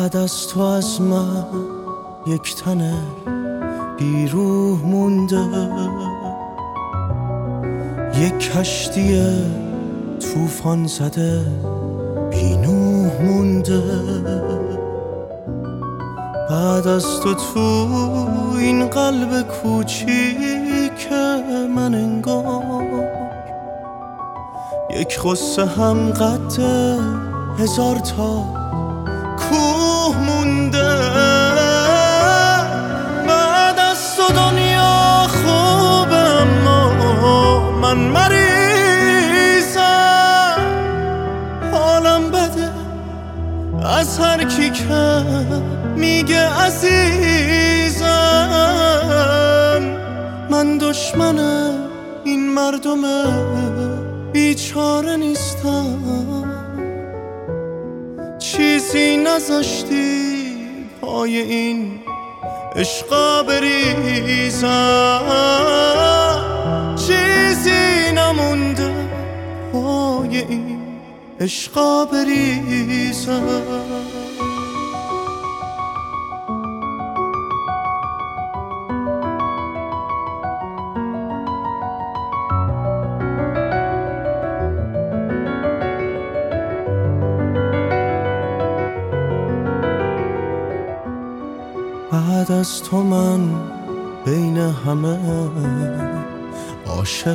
بعد از تو از من یک تن بی روح مونده، یک کشتی طوفان زده بی نوح مونده. بعد از تو این قلب کوچیک من انگار یک غصه هم قد 1000 تا کوه مونده. بعد از تو دنیا خوب اما من مریضم، حالم بده از هر کی که میگه عزیزم. من دشمن این مردم بیچاره نیستم، چیزی نذاشتی پای این عشقا بریزم، چیزی نمونده پای این عشقا بریزم. بعد از تو من بین همه عاشق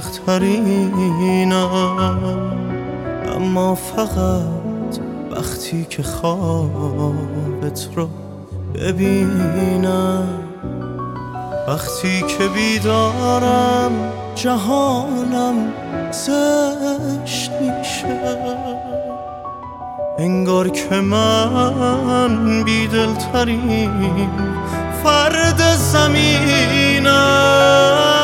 ترینم، اما فقط وقتی که خوابت رو ببینم. وقتی که بیدارم جهانم زشت میشه، انگار که من بیدلترین فرد زمینم.